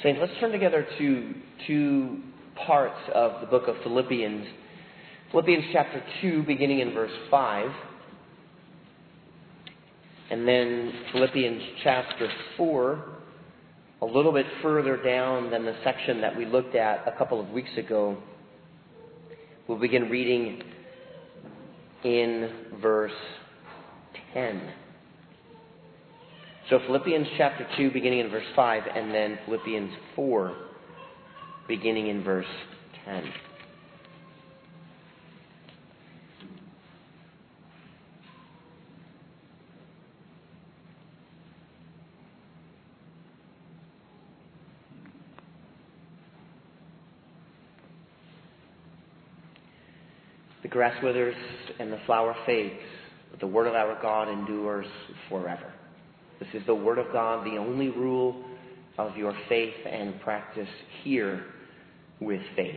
Saints, let's turn together to two parts of the book of Philippians. Philippians chapter 2, beginning in verse 5. And then Philippians chapter 4, a little bit further down than the section that we looked at a couple of weeks ago. We'll begin reading in verse 10. So Philippians chapter 2, beginning in verse 5, and then Philippians 4, beginning in verse 10. The grass withers and the flower fades, but the word of our God endures forever. This is the word of God, the only rule of your faith and practice here with faith.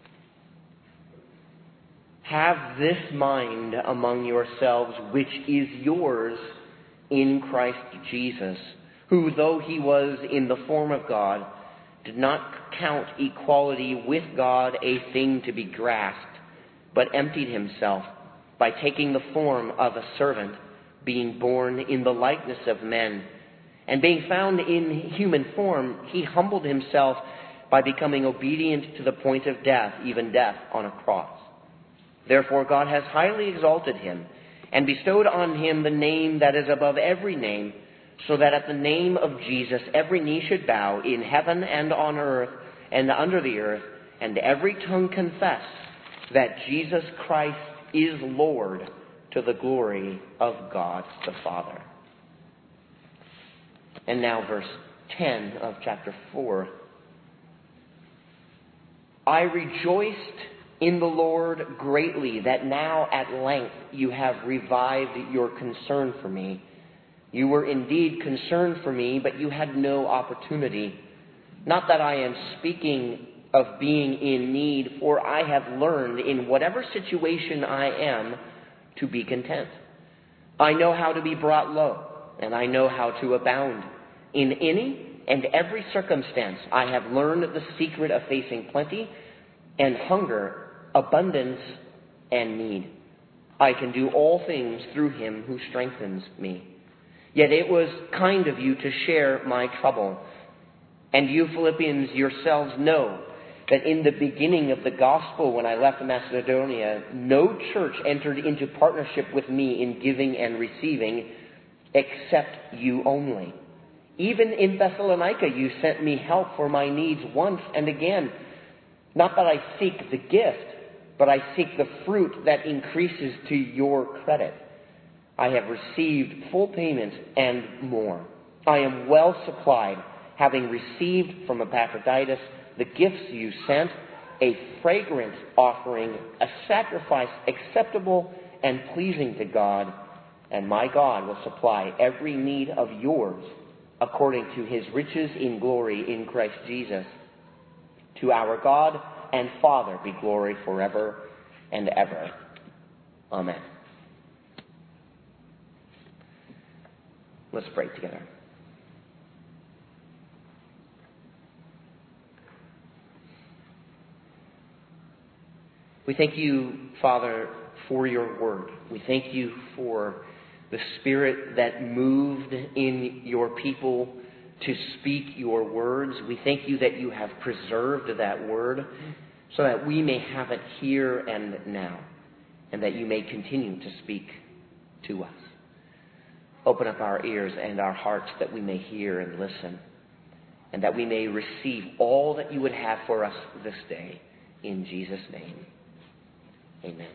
Have this mind among yourselves, which is yours in Christ Jesus, who, though he was in the form of God, did not count equality with God a thing to be grasped, but emptied himself by taking the form of a servant, being born in the likeness of men. And being found in human form, he humbled himself by becoming obedient to the point of death, even death on a cross. Therefore God has highly exalted him and bestowed on him the name that is above every name, so that at the name of Jesus every knee should bow in heaven and on earth and under the earth, and every tongue confess that Jesus Christ is Lord, to the glory of God the Father. And now verse 10 of chapter 4. I rejoiced in the Lord greatly that now at length you have revived your concern for me. You were indeed concerned for me, but you had no opportunity. Not that I am speaking of being in need, for I have learned in whatever situation I am to be content. I know how to be brought low, and I know how to abound. In any and every circumstance, I have learned the secret of facing plenty and hunger, abundance and need. I can do all things through him who strengthens me. Yet it was kind of you to share my trouble. And you Philippians yourselves know that in the beginning of the gospel, when I left Macedonia, no church entered into partnership with me in giving and receiving, except you only. Even in Thessalonica, you sent me help for my needs once and again. Not that I seek the gift, but I seek the fruit that increases to your credit. I have received full payment and more. I am well supplied, having received from Epaphroditus the gifts you sent, a fragrant offering, a sacrifice acceptable and pleasing to God, and my God will supply every need of yours according to his riches in glory in Christ Jesus. To our God and Father be glory forever and ever. Amen. Let's pray together. We thank you, Father, for your word. We thank you for the Spirit that moved in your people to speak your words. We thank you that you have preserved that word so that we may have it here and now, and that you may continue to speak to us. Open up our ears and our hearts that we may hear and listen, and that we may receive all that you would have for us this day. In Jesus' name. Amen.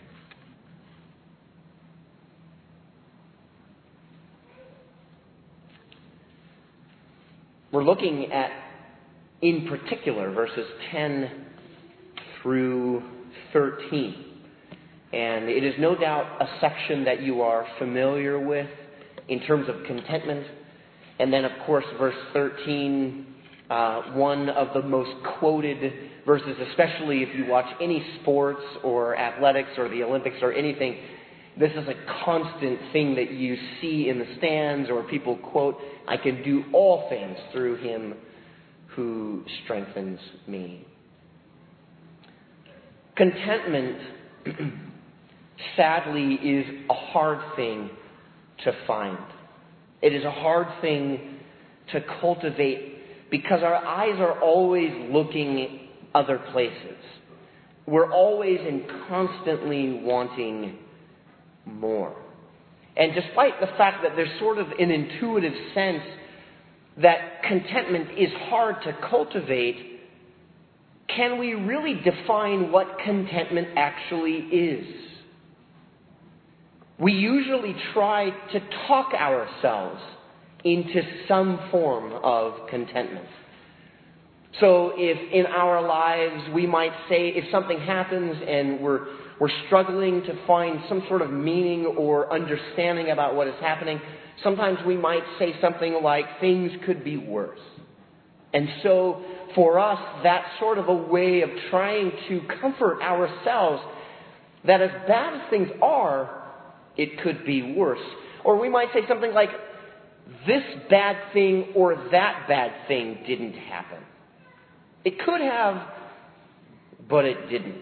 We're looking at, in particular, verses 10 through 13. And it is no doubt a section that you are familiar with in terms of contentment. And then, of course, verse 13, one of the most quoted verses, especially if you watch any sports or athletics or the Olympics or anything. This is a constant thing that you see in the stands or people quote, I can do all things through him who strengthens me. Contentment, sadly, is a hard thing to find. It is a hard thing to cultivate because our eyes are always looking other places. We're always and constantly wanting more. And despite the fact that there's sort of an intuitive sense that contentment is hard to cultivate, can we really define what contentment actually is? We usually try to talk ourselves into some form of contentment. So if in our lives we might say, if something happens and we're struggling to find some sort of meaning or understanding about what is happening, sometimes we might say something like, things could be worse. And so for us, that's sort of a way of trying to comfort ourselves that as bad as things are, it could be worse. Or we might say something like, this bad thing or that bad thing didn't happen. It could have, but it didn't.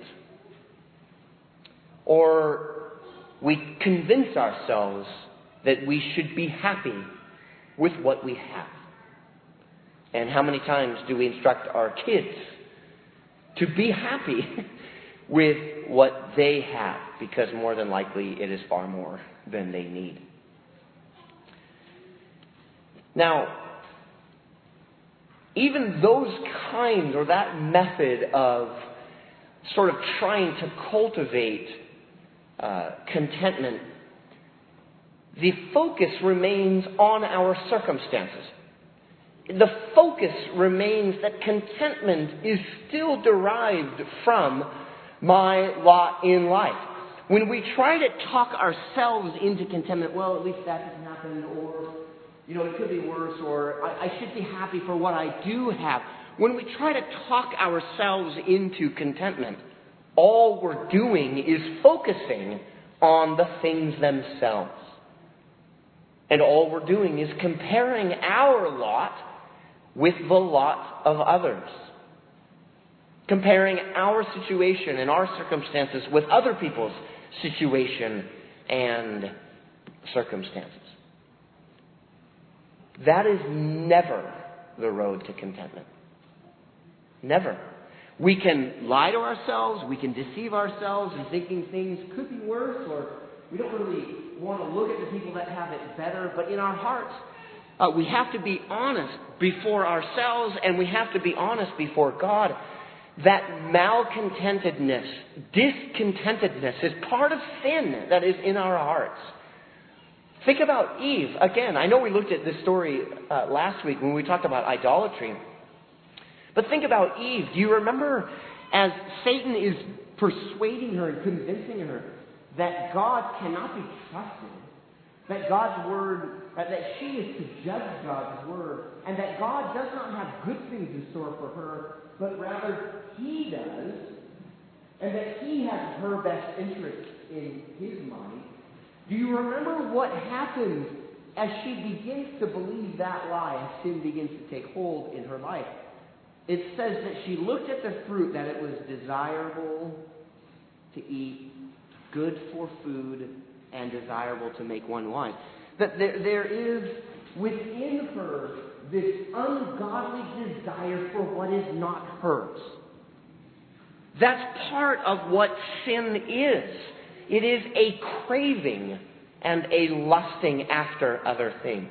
Or we convince ourselves that we should be happy with what we have. And how many times do we instruct our kids to be happy with what they have? Because more than likely it is far more than they need. Now, even those kinds or that method of sort of trying to cultivate contentment, the focus remains on our circumstances. The focus remains that contentment is still derived from my lot in life. When we try to talk ourselves into contentment, well, at least that hasn't happened, or, it could be worse, or I should be happy for what I do have. When we try to talk ourselves into contentment, all we're doing is focusing on the things themselves. And all we're doing is comparing our lot with the lot of others. Comparing our situation and our circumstances with other people's situation and circumstances. That is never the road to contentment. Never. We can lie to ourselves, we can deceive ourselves in thinking things could be worse, or we don't really want to look at the people that have it better, but in our hearts, we have to be honest before ourselves, and we have to be honest before God that malcontentedness, discontentedness is part of sin that is in our hearts. Think about Eve. Again, I know we looked at this story last week when we talked about idolatry. But think about Eve. Do you remember as Satan is persuading her and convincing her that God cannot be trusted, that God's word, that she is to judge God's word, and that God does not have good things in store for her, but rather He does, and that He has her best interests in His mind? Do you remember what happens as she begins to believe that lie and sin begins to take hold in her life? It says that she looked at the fruit, that it was desirable to eat, good for food, and desirable to make one wise. That there is within her this ungodly desire for what is not hers. That's part of what sin is. It is a craving and a lusting after other things.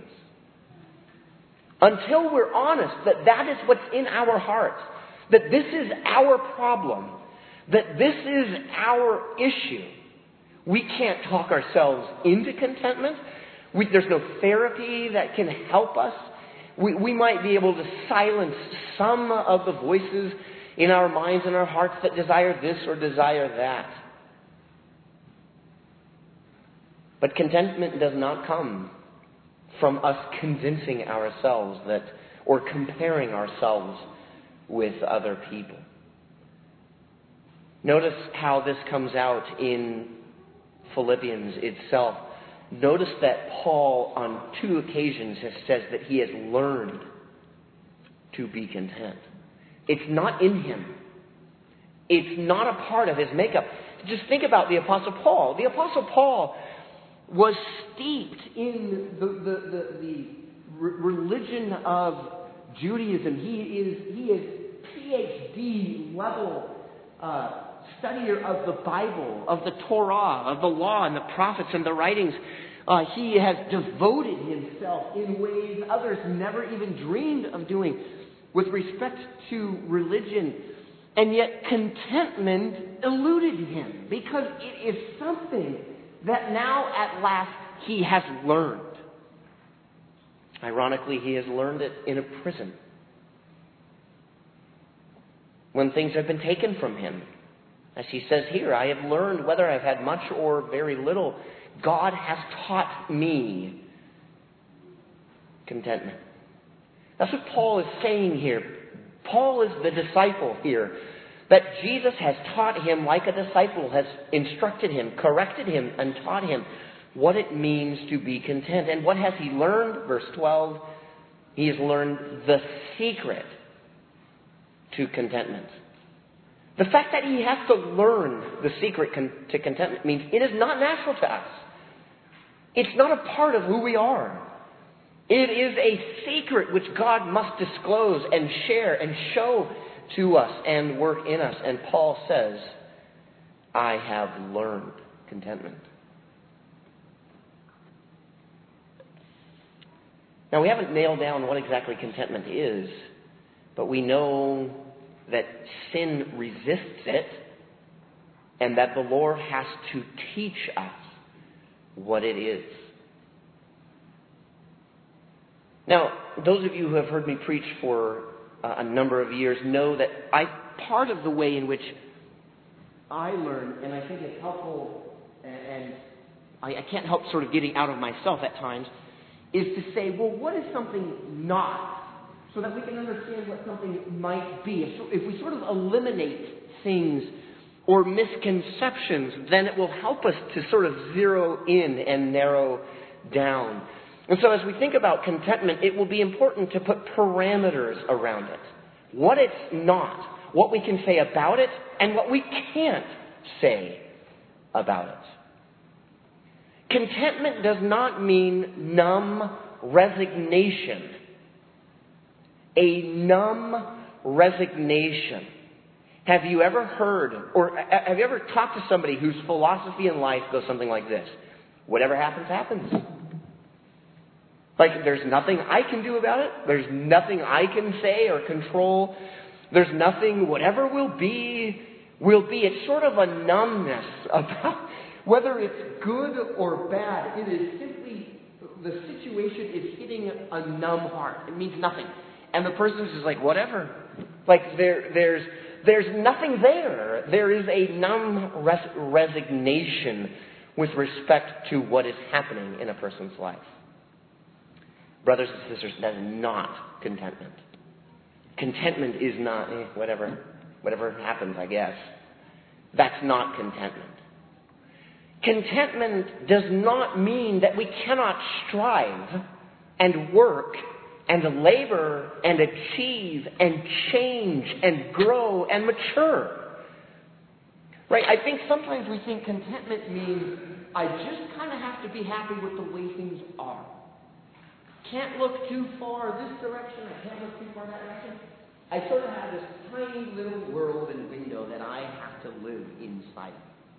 Until we're honest that that is what's in our hearts, that this is our problem, that this is our issue, we can't talk ourselves into contentment. There's no therapy that can help us. We might be able to silence some of the voices in our minds and our hearts that desire this or desire that. But contentment does not come from us convincing ourselves that, or comparing ourselves with other people. Notice how this comes out in Philippians itself. Notice that Paul on 2 occasions has said that he has learned to be content. It's not in him. It's not a part of his makeup. Just think about the Apostle Paul. The Apostle Paul was steeped in the religion of Judaism. He is PhD level studier of the Bible, of the Torah, of the law and the prophets and the writings. He has devoted himself in ways others never even dreamed of doing with respect to religion. And yet contentment eluded him because it is something that now at last he has learned. Ironically, he has learned it in a prison, when things have been taken from him. As he says here, I have learned, whether I've had much or very little, God has taught me contentment. That's what Paul is saying here. Paul is the disciple here. That Jesus has taught him, like a disciple has instructed him, corrected him, and taught him what it means to be content. And what has he learned? Verse 12, he has learned the secret to contentment. The fact that he has to learn the secret to contentment means it is not natural to us. It's not a part of who we are. It is a secret which God must disclose and share and show to us and work in us. And Paul says, I have learned contentment. Now, we haven't nailed down what exactly contentment is, but we know that sin resists it and that the Lord has to teach us what it is. Now, those of you who have heard me preach for a number of years know that part of the way in which I learn, and I think it's helpful, and I can't help sort of getting out of myself at times, is to say, well, what is something not? So that we can understand what something might be. If we sort of eliminate things or misconceptions, then it will help us to sort of zero in and narrow down. And so as we think about contentment, it will be important to put parameters around it. What it's not, what we can say about it, and what we can't say about it. Contentment does not mean numb resignation. A numb resignation. Have you ever heard, or have you ever talked to somebody whose philosophy in life goes something like this? Whatever happens, happens. Like, there's nothing I can do about it. There's nothing I can say or control. There's nothing, whatever will be, will be. It's sort of a numbness about whether it's good or bad. It is simply, the situation is hitting a numb heart. It means nothing. And the person's just like, whatever. Like, there's nothing there. There is a numb resignation with respect to what is happening in a person's life. Brothers and sisters, that is not contentment. Contentment is not, whatever happens, I guess. That's not contentment. Contentment does not mean that we cannot strive and work and labor and achieve and change and grow and mature. Right? I think sometimes we think contentment means I just kind of have to be happy with the way things are. Can't look too far this direction, I can't look too far that direction. I sort of have this tiny little world and window that I have to live inside.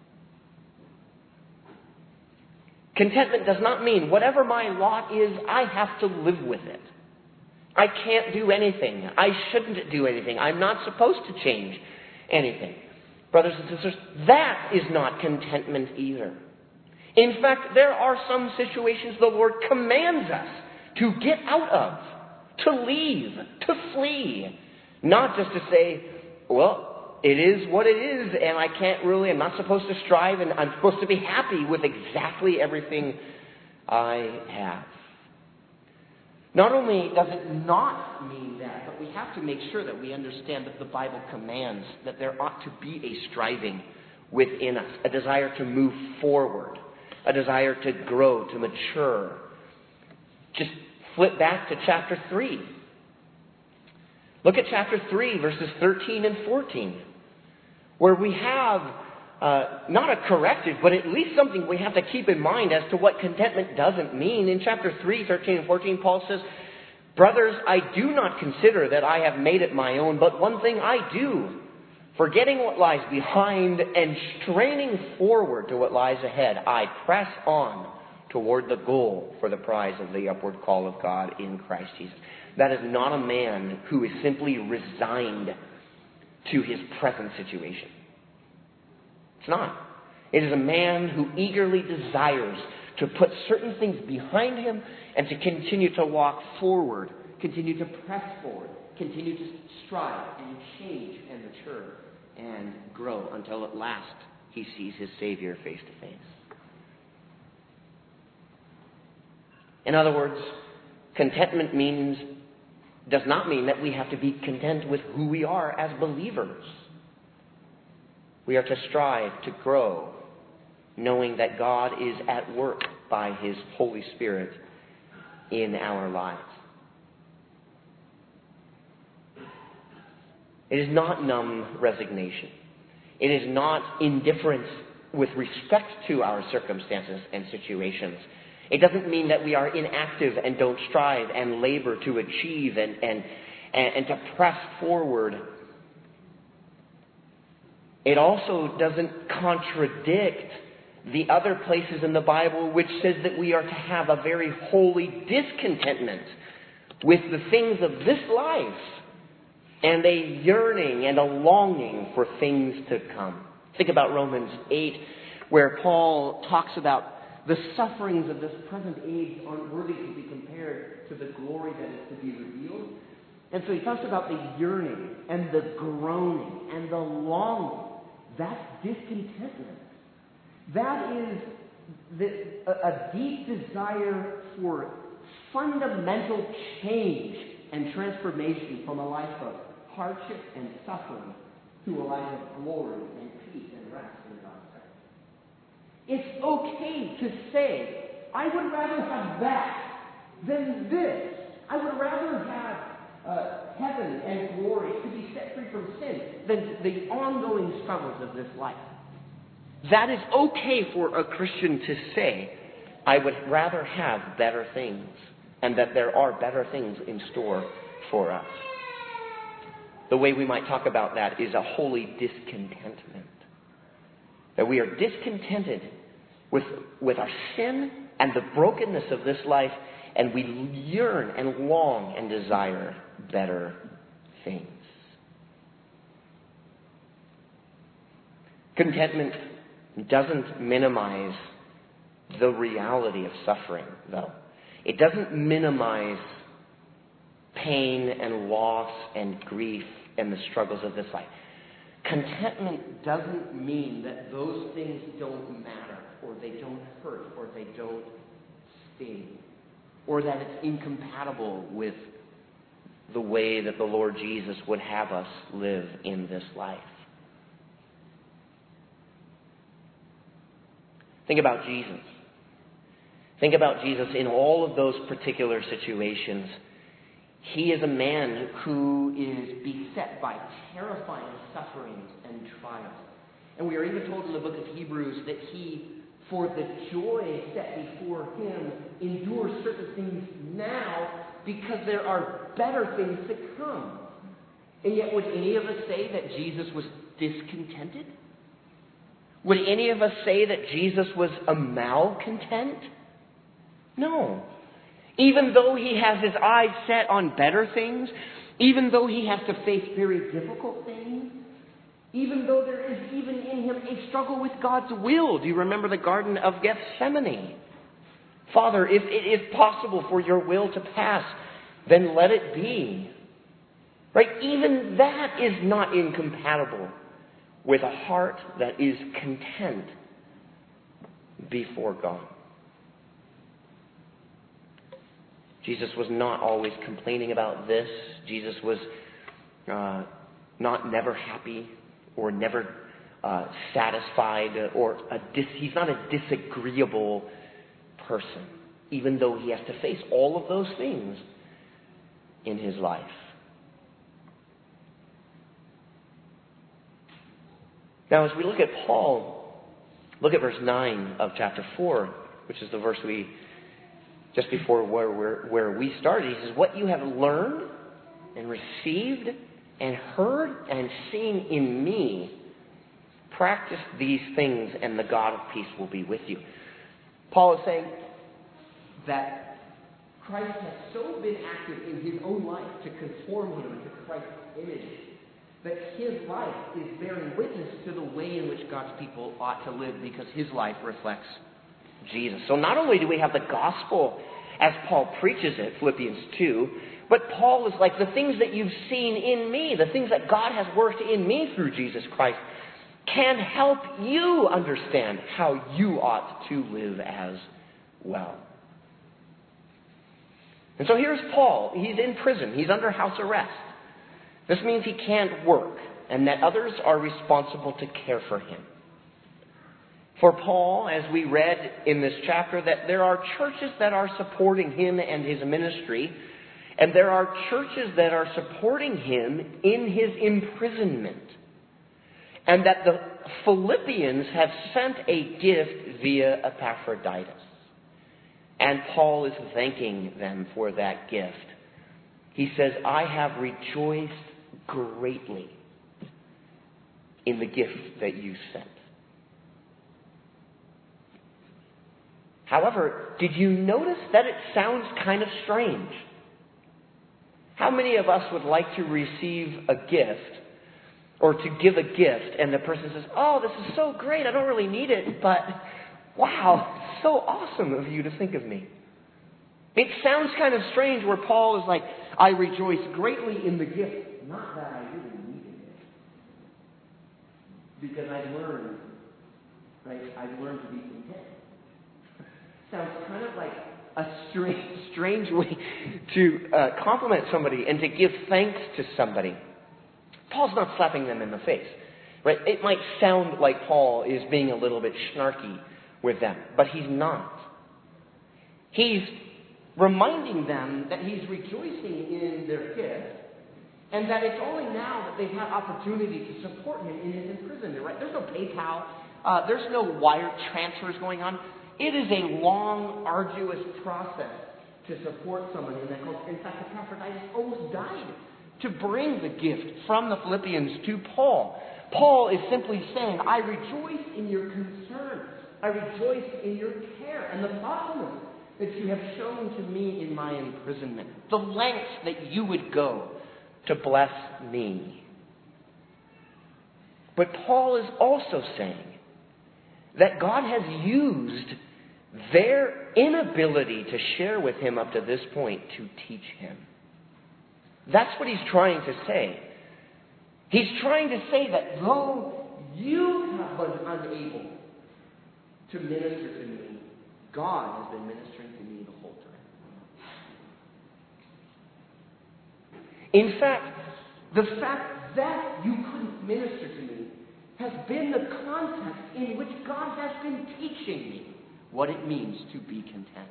Contentment does not mean whatever my lot is, I have to live with it. I can't do anything. I shouldn't do anything. I'm not supposed to change anything. Brothers and sisters, that is not contentment either. In fact, there are some situations the Lord commands us to get out of, to leave, to flee. Not just to say, well, it is what it is, and I'm not supposed to strive, and I'm supposed to be happy with exactly everything I have. Not only does it not mean that, but we have to make sure that we understand that the Bible commands that there ought to be a striving within us, a desire to move forward, a desire to grow, to mature. Just flip back to chapter 3. Look at chapter 3, verses 13 and 14, where we have not a corrective, but at least something we have to keep in mind as to what contentment doesn't mean. In chapter 3, 13 and 14, Paul says, "Brothers, I do not consider that I have made it my own, but one thing I do, forgetting what lies behind and straining forward to what lies ahead, I press on toward the goal for the prize of the upward call of God in Christ Jesus." That is not a man who is simply resigned to his present situation. It's not. It is a man who eagerly desires to put certain things behind him and to continue to walk forward, continue to press forward, continue to strive and change and mature and grow until at last he sees his Savior face to face. In other words, contentment does not mean that we have to be content with who we are as believers. We are to strive to grow, knowing that God is at work by His Holy Spirit in our lives. It is not numb resignation. It is not indifference with respect to our circumstances and situations. It doesn't mean that we are inactive and don't strive and labor to achieve and to press forward. It also doesn't contradict the other places in the Bible which says that we are to have a very holy discontentment with the things of this life and a yearning and a longing for things to come. Think about Romans 8, where Paul talks about the sufferings of this present age aren't worthy to be compared to the glory that is to be revealed. And so he talks about the yearning and the groaning and the longing. That's discontentment. That is a deep desire for fundamental change and transformation from a life of hardship and suffering to a life of glory and peace and rest in God's presence. It's okay to say, I would rather have that than this. I would rather have heaven and glory to be set free from sin than the ongoing struggles of this life. That is okay for a Christian to say, I would rather have better things, and that there are better things in store for us. The way we might talk about that is a holy discontentment. That we are discontented with our sin and the brokenness of this life, and we yearn and long and desire better things. Contentment doesn't minimize the reality of suffering, though. It doesn't minimize pain and loss and grief and the struggles of this life. Contentment doesn't mean that those things don't matter, or they don't hurt, or they don't sting, or that it's incompatible with the way that the Lord Jesus would have us live in this life. Think about Jesus. Think about Jesus in all of those particular situations. He is a man who is beset by terrifying sufferings and trials. And we are even told in the book of Hebrews that he, for the joy set before him, endures certain things now because there are better things to come. And yet, would any of us say that Jesus was discontented? Would any of us say that Jesus was a malcontent? No. Even though he has his eyes set on better things, even though he has to face very difficult things, even though there is even in him a struggle with God's will. Do you remember the Garden of Gethsemane? Father, if it is possible for your will to pass, then let it be. Right? Even that is not incompatible with a heart that is content before God. Jesus was not always complaining about this. Jesus was not never happy or never satisfied, he's not a disagreeable person, even though he has to face all of those things in his life. Now, as we look at Paul, look at verse 9 of chapter 4, which is the verse just before where we started. He says, what you have learned and received and heard and seen in me, practice these things, and the God of peace will be with you. Paul is saying that Christ has so been active in his own life to conform him to Christ's image that his life is bearing witness to the way in which God's people ought to live, because his life reflects Jesus. So not only do we have the gospel as Paul preaches it, Philippians 2, but Paul is like, the things that you've seen in me, the things that God has worked in me through Jesus Christ, can help you understand how you ought to live as well. And so here's Paul. He's in prison. He's under house arrest. This means he can't work, and that others are responsible to care for him. For Paul, as we read in this chapter, that there are churches that are supporting him and his ministry, and there are churches that are supporting him in his imprisonment. And that the Philippians have sent a gift via Epaphroditus. And Paul is thanking them for that gift. He says, I have rejoiced greatly in the gift that you sent. However, did you notice that it sounds kind of strange? How many of us would like to receive a gift or to give a gift and the person says, oh, this is so great, I don't really need it, but wow, it's so awesome of you to think of me. It sounds kind of strange where Paul is like, I rejoice greatly in the gift. Not that I really needed it. Because I've learned to be content. Sounds kind of like a strange way to compliment somebody and to give thanks to somebody. Paul's not slapping them in the face. Right? It might sound like Paul is being a little bit snarky with them, but he's not. He's reminding them that he's rejoicing in their gift, and that it's only now that they've had opportunity to support him in his imprisonment. Right? There's no PayPal. There's no wire transfers going on. It is a long, arduous process to support someone in that culture. In fact, Epaphroditus almost died to bring the gift from the Philippians to Paul. Paul is simply saying, I rejoice in your concern. I rejoice in your care and the thoughtfulness that you have shown to me in my imprisonment. The lengths that you would go to bless me. But Paul is also saying that God has used their inability to share with him up to this point to teach him. That's what he's trying to say. He's trying to say that though you have been unable to minister to me, God has been ministering to me the whole time. In fact, the fact that you couldn't minister to me has been the context in which God has been teaching me what it means to be content.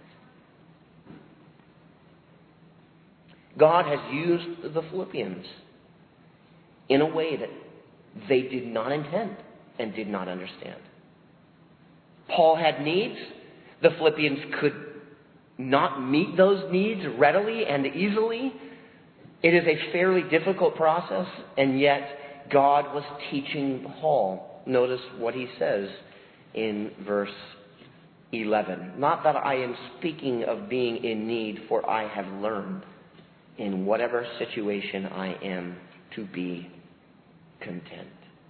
God has used the Philippians in a way that they did not intend and did not understand. Paul had needs. The Philippians could not meet those needs readily and easily. It is a fairly difficult process, and yet God was teaching Paul. Notice what he says in verse 11. Not that I am speaking of being in need, for I have learned in whatever situation I am to be content.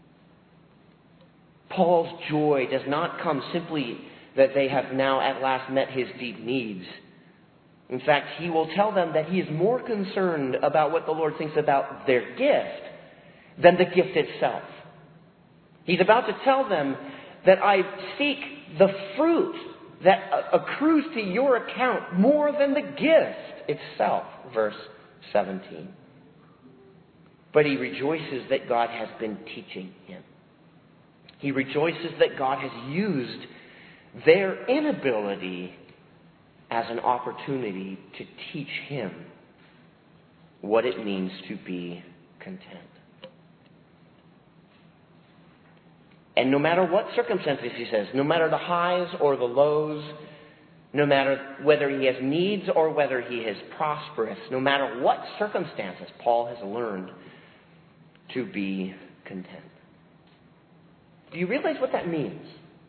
Paul's joy does not come simply that they have now at last met his deep needs. In fact, he will tell them that he is more concerned about what the Lord thinks about their gift than the gift itself. He's about to tell them that I seek the fruit that accrues to your account more than the gift itself. Verse 17. But he rejoices that God has been teaching him. He rejoices that God has used their inability as an opportunity to teach him what it means to be content. And no matter what circumstances, he says, no matter the highs or the lows, no matter whether he has needs or whether he is prosperous, no matter what circumstances, Paul has learned to be content. Do you realize what that means?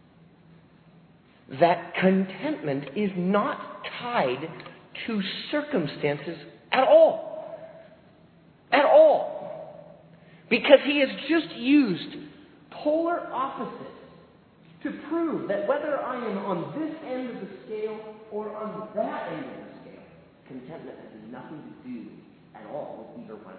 That contentment is not tied to circumstances at all. At all. Because he has just used polar opposites to prove that whether I am on this end of the scale or on that end of the scale, contentment has nothing to do at all with either one.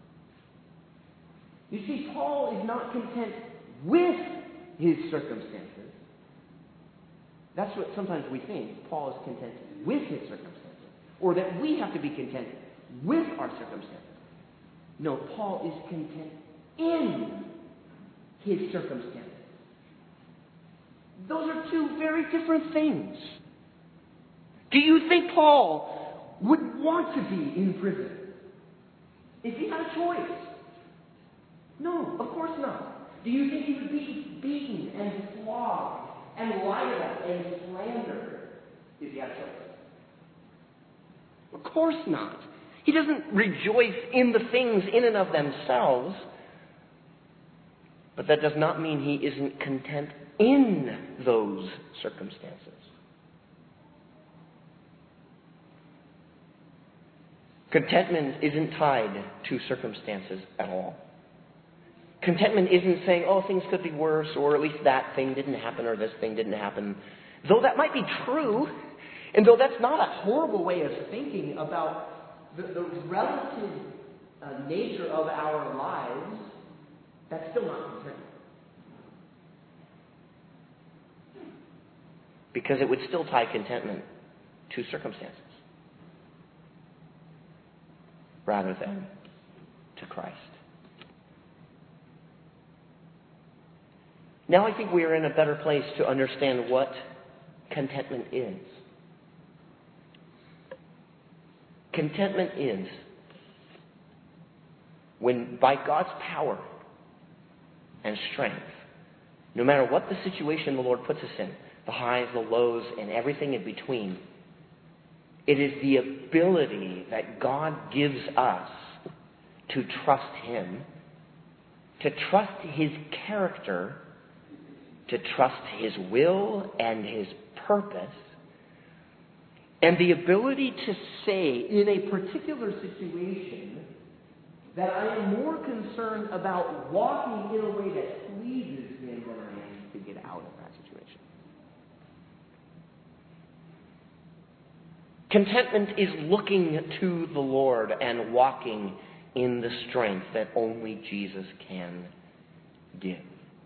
You see, Paul is not content with his circumstances. That's what sometimes we think. Paul is content with his circumstances. Or that we have to be content with our circumstances. No, Paul is content in his circumstances. Those are two very different things. Do you think Paul would want to be in prison if he had a choice? No, of course not. Do you think he would be beaten and flogged and lied about and slandered if he had a choice? Of course not. He doesn't rejoice in the things in and of themselves. But that does not mean he isn't content in those circumstances. Contentment isn't tied to circumstances at all. Contentment isn't saying, oh, things could be worse, or at least that thing didn't happen, or this thing didn't happen. Though that might be true, and though that's not a horrible way of thinking about the relative nature of our lives, that's still not contentment. Because it would still tie contentment to circumstances rather than to Christ. Now I think we are in a better place to understand what contentment is. Contentment is when by God's power and strength, no matter what the situation the Lord puts us in, the highs, the lows, and everything in between, it is the ability that God gives us to trust Him, to trust His character, to trust His will and His purpose, and the ability to say in a particular situation that I am more concerned about walking in a way that pleases Him than I am to get out of that situation. Contentment is looking to the Lord and walking in the strength that only Jesus can give.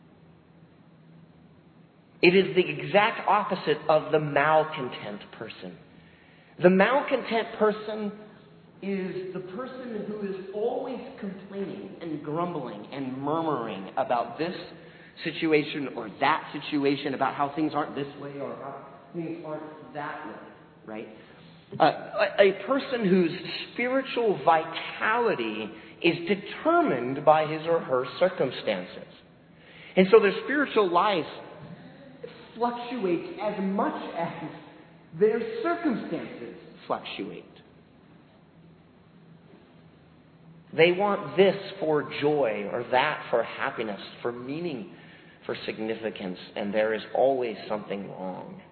It is the exact opposite of the malcontent person. The malcontent person is the person who is always complaining and grumbling and murmuring about this situation or that situation, about how things aren't this way or how things aren't that way, right? A person whose spiritual vitality is determined by his or her circumstances. And so their spiritual life fluctuates as much as their circumstances fluctuate. They want this for joy or that for happiness, for meaning, for significance, and there is always something wrong.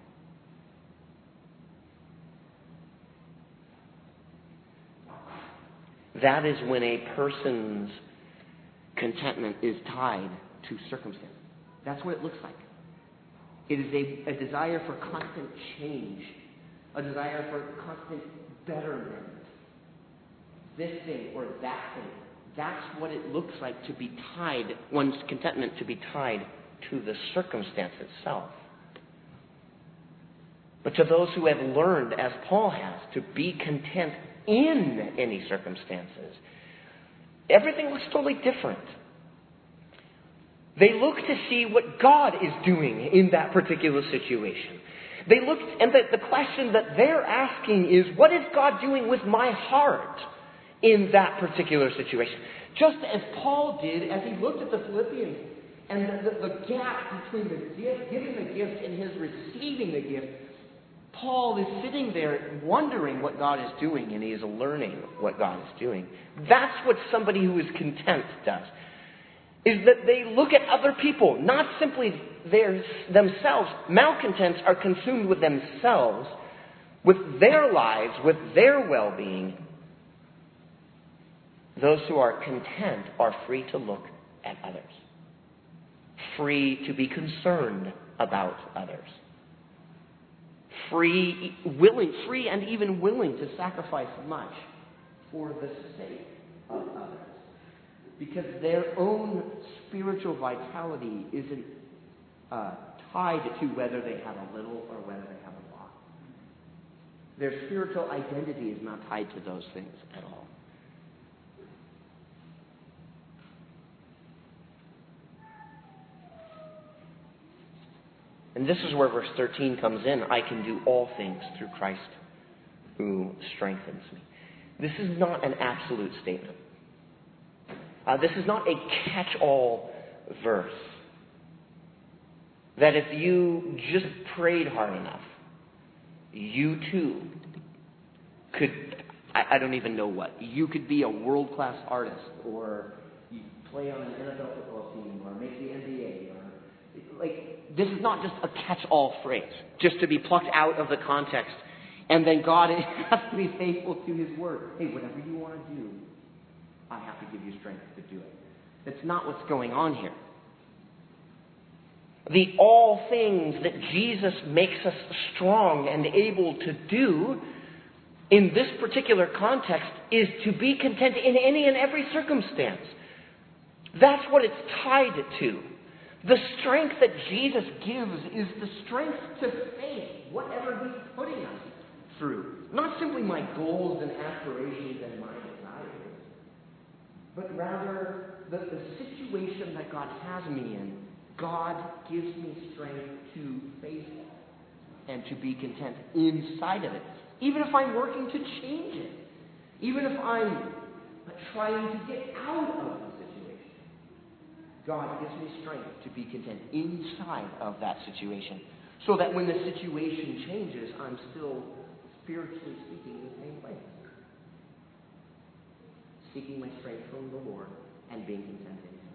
That is when a person's contentment is tied to circumstance. That's what it looks like. It is a desire for constant change, a desire for constant betterment. This thing or that thing. That's what it looks like to be tied, one's contentment to be tied to the circumstance itself. But to those who have learned, as Paul has, to be content in any circumstances, everything looks totally different. They look to see what God is doing in that particular situation. They look, and the question that they're asking is, what is God doing with my heart in that particular situation? Just as Paul did as he looked at the Philippians. And the gap between the gift, giving the gift and his receiving the gift, Paul is sitting there wondering what God is doing, and he is learning what God is doing. That's what somebody who is content does. Is that they look at other people, not simply themselves. Malcontents are consumed with themselves, with their lives, with their well-being. Those who are content are free to look at others, free to be concerned about others, free and even willing to sacrifice much for the sake of others. Because their own spiritual vitality isn't tied to whether they have a little or whether they have a lot. Their spiritual identity is not tied to those things at all. And this is where verse 13 comes in. I can do all things through Christ who strengthens me. This is not an absolute statement. This is not a catch-all verse. That if you just prayed hard enough, you too could, I don't even know what, you could be a world-class artist, or you play on an NFL football team, or make the NBA, or this is not just a catch-all phrase, just to be plucked out of the context, and then God has to be faithful to his word. Hey, whatever you want to do, I have to give you strength to do it. That's not what's going on here. The all things that Jesus makes us strong and able to do in this particular context is to be content in any and every circumstance. That's what it's tied to. The strength that Jesus gives is the strength to face whatever he's putting us through. Not simply my goals and aspirations and my desires, but rather the situation that God has me in. God gives me strength to face it and to be content inside of it. Even if I'm working to change it. Even if I'm trying to get out of the situation. God gives me strength to be content inside of that situation. So that when the situation changes, I'm still, spiritually speaking, in the same place. Seeking my strength from the Lord and being content in him.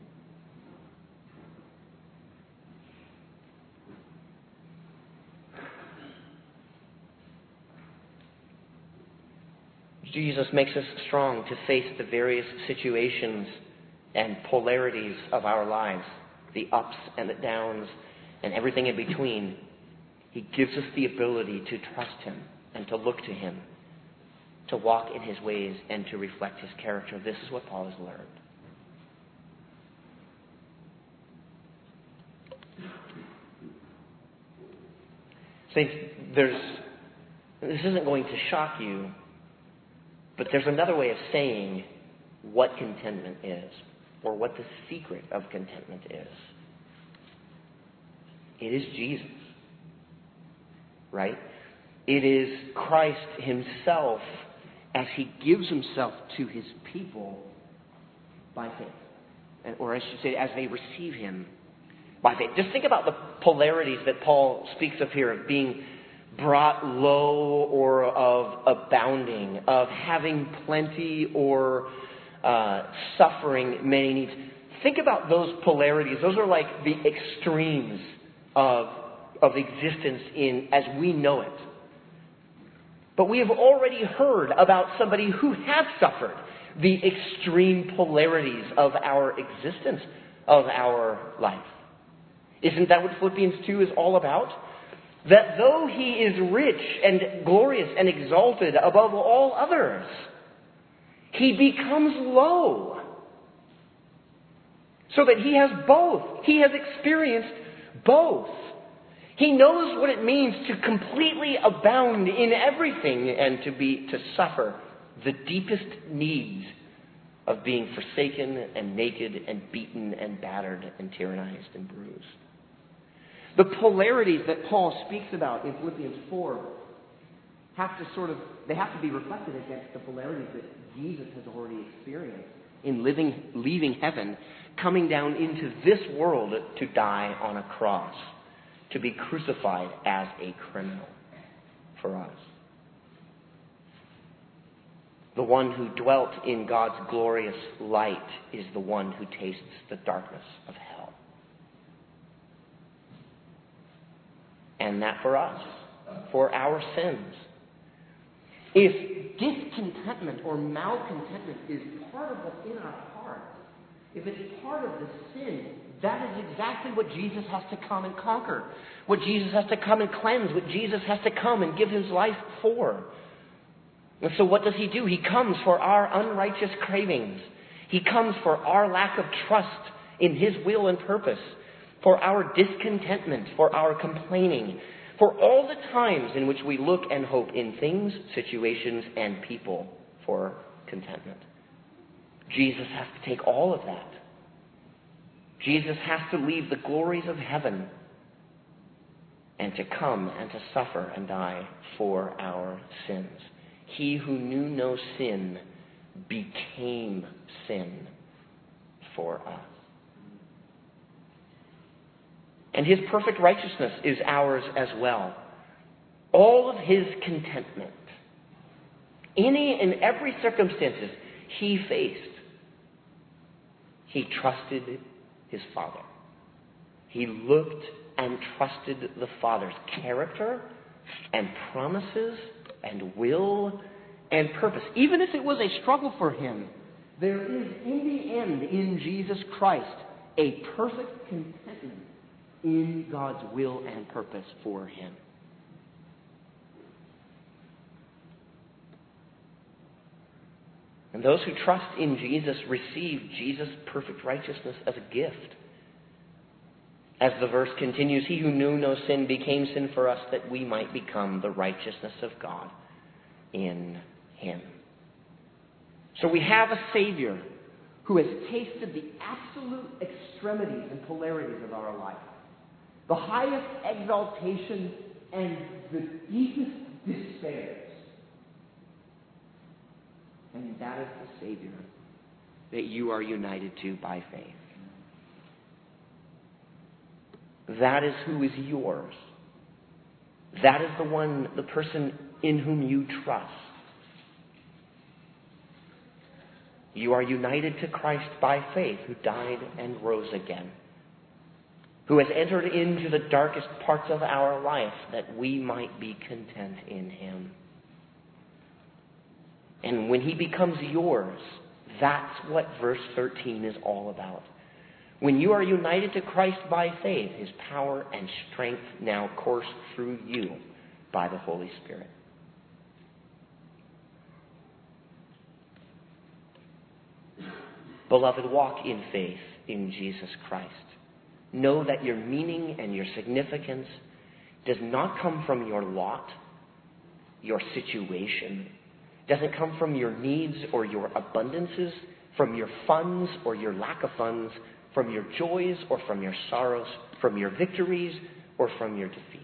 Jesus makes us strong to face the various situations and polarities of our lives, the ups and the downs and everything in between. He gives us the ability to trust him and to look to him, to walk in his ways and to reflect his character. This is what Paul has learned. Saints, this isn't going to shock you, but there's another way of saying what contentment is, or what the secret of contentment is. It is Jesus, right? It is Christ himself as he gives himself to his people by faith. Or I should say, as they receive him by faith. Just think about the polarities that Paul speaks of here, of being brought low or of abounding, of having plenty or suffering many needs. Think about those polarities. Those are like the extremes of existence as we know it. But we have already heard about somebody who has suffered the extreme polarities of our existence, of our life. Isn't that what Philippians 2 is all about? That though he is rich and glorious and exalted above all others, he becomes low. So that he has both. He has experienced both. He knows what it means to completely abound in everything and to suffer the deepest needs of being forsaken and naked and beaten and battered and tyrannized and bruised. The polarities that Paul speaks about in Philippians 4 have to be reflected against the polarities that Jesus has already experienced in leaving heaven, coming down into this world to die on a cross, to be crucified as a criminal for us. The one who dwelt in God's glorious light is the one who tastes the darkness of hell. And that for us, for our sins. If discontentment or malcontentment is part of what's in our hearts, if it's part of the sin, that is exactly what Jesus has to come and conquer, what Jesus has to come and cleanse, what Jesus has to come and give his life for. And so what does he do? He comes for our unrighteous cravings. He comes for our lack of trust in his will and purpose, for our discontentment, for our complaining, for all the times in which we look and hope in things, situations, and people for contentment. Jesus has to take all of that. Jesus has to leave the glories of heaven and to come and to suffer and die for our sins. He who knew no sin became sin for us. And his perfect righteousness is ours as well. All of his contentment, any and every circumstances he faced, he trusted his Father. He looked and trusted the Father's character and promises and will and purpose. Even if it was a struggle for him, there is in the end in Jesus Christ a perfect contentment in God's will and purpose for him. And those who trust in Jesus receive Jesus' perfect righteousness as a gift. As the verse continues, he who knew no sin became sin for us that we might become the righteousness of God in him. So we have a Savior who has tasted the absolute extremities and polarities of our life, the highest exaltation and the deepest despairs. And that is the Savior that you are united to by faith. That is who is yours. That is the person in whom you trust. You are united to Christ by faith, who died and rose again, who has entered into the darkest parts of our life that we might be content in him. And when he becomes yours, that's what verse 13 is all about. When you are united to Christ by faith, his power and strength now course through you by the Holy Spirit. Beloved, walk in faith in Jesus Christ. Know that your meaning and your significance does not come from your lot, your situation, doesn't come from your needs or your abundances, from your funds or your lack of funds, from your joys or from your sorrows, from your victories or from your defeats.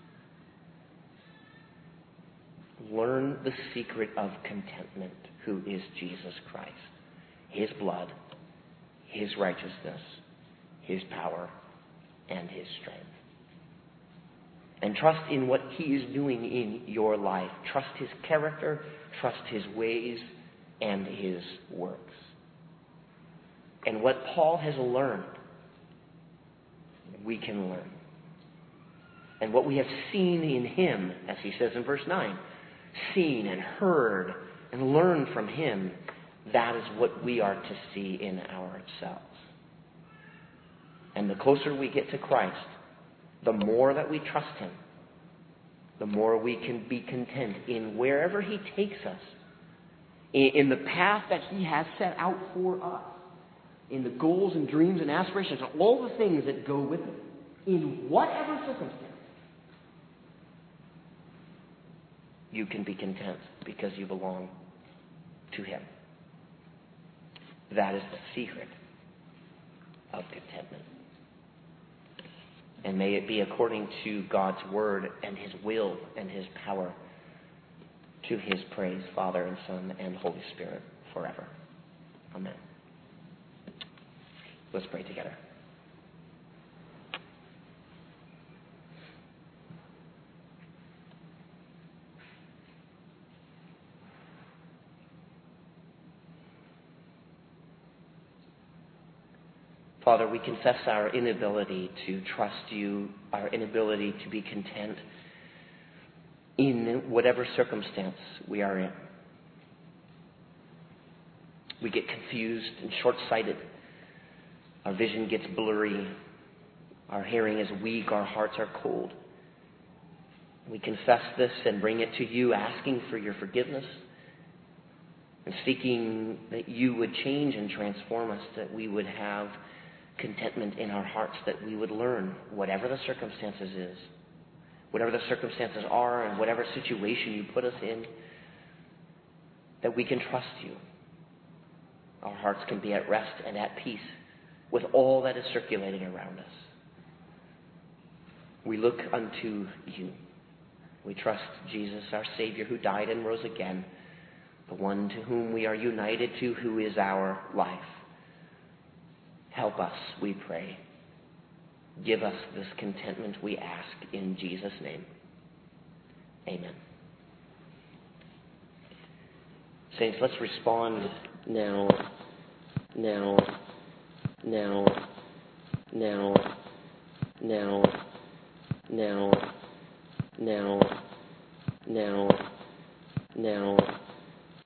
Learn the secret of contentment, who is Jesus Christ. His blood, his righteousness, his power, and his strength. And trust in what he is doing in your life. Trust his character, trust his ways, and his works. And what Paul has learned, we can learn. And what we have seen in him, as he says in verse 9, seen and heard and learned from him, that is what we are to see in ourselves. And the closer we get to Christ, the more that we trust him, the more we can be content in wherever he takes us, in the path that he has set out for us, in the goals and dreams and aspirations, and all the things that go with it, in whatever circumstance, you can be content because you belong to him. That is the secret of contentment. And may it be according to God's word and his will and his power, to his praise, Father and Son and Holy Spirit, forever. Amen. Let's pray together. Father, we confess our inability to trust you, our inability to be content in whatever circumstance we are in. We get confused and short-sighted. Our vision gets blurry. Our hearing is weak. Our hearts are cold. We confess this and bring it to you, asking for your forgiveness and seeking that you would change and transform us, that we would have contentment in our hearts, that we would learn, whatever the circumstances is, whatever the circumstances are and whatever situation you put us in, that we can trust you. Our hearts can be at rest and at peace with all that is circulating around us. We look unto you. We trust Jesus, our Savior, who died and rose again, the one to whom we are united to, who is our life. Help us, we pray. Give us this contentment, we ask, in Jesus' name. Amen. Saints, let's respond now, now, now, now, now, now, now, now, now,